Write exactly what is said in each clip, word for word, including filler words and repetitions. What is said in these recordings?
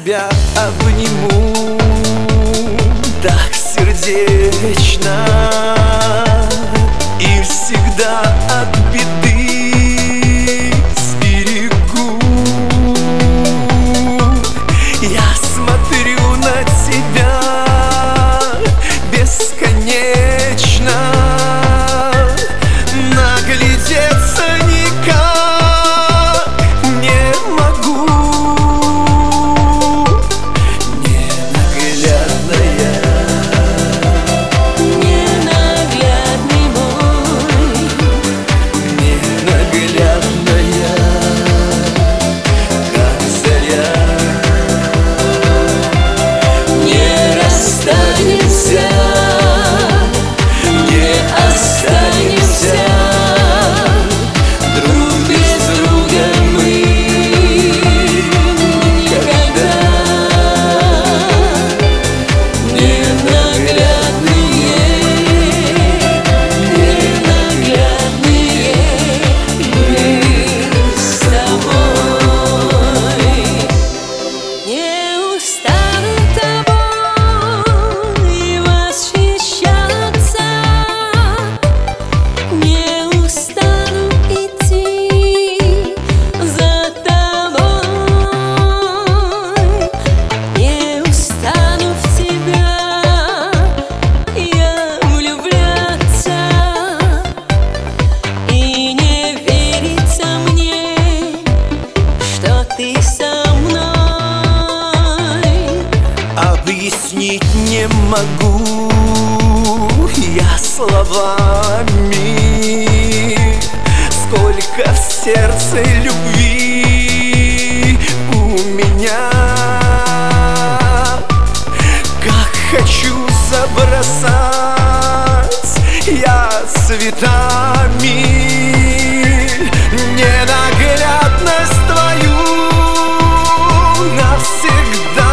тебя обниму так сердечно и всегда от беды сберегу. Я смотрю на тебя бесконечно, наглядеться никак не могу. Ненаглядная, ненаглядный мой, ненаглядная, как заря. не расстанемся, Не останемся друг без друга мы никогда. ненаглядные, ненаглядные мы с тобой. Не устану тобой восхищаться, не устану идти за тобой, не устану в тебя я влюбляться, и не верится мне, что ты со мной. Объяснить не могу я словами, сколько в сердце любви у меня. Как хочу забросать я цветами ненаглядность твою навсегда.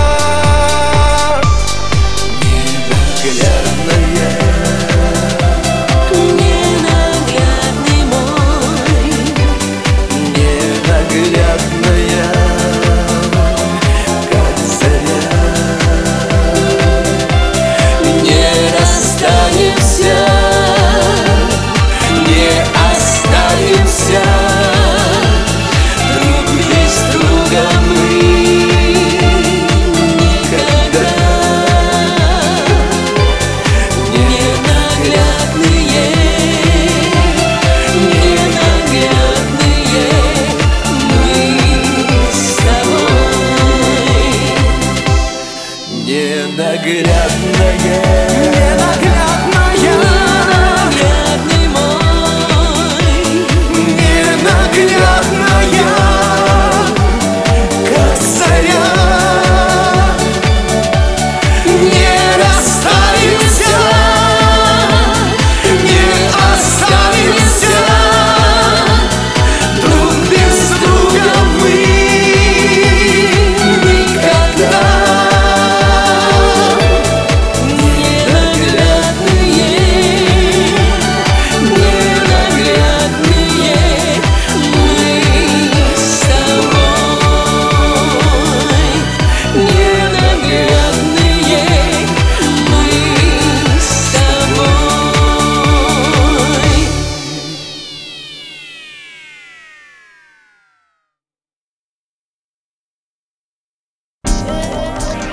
Ненаглядная, Ненаглядный мой, ненаглядная, как заря. не расстанемся, Не останемся друг без друга мы никогда. ненаглядные, ненаглядные мы с тобой. Ненаглядная.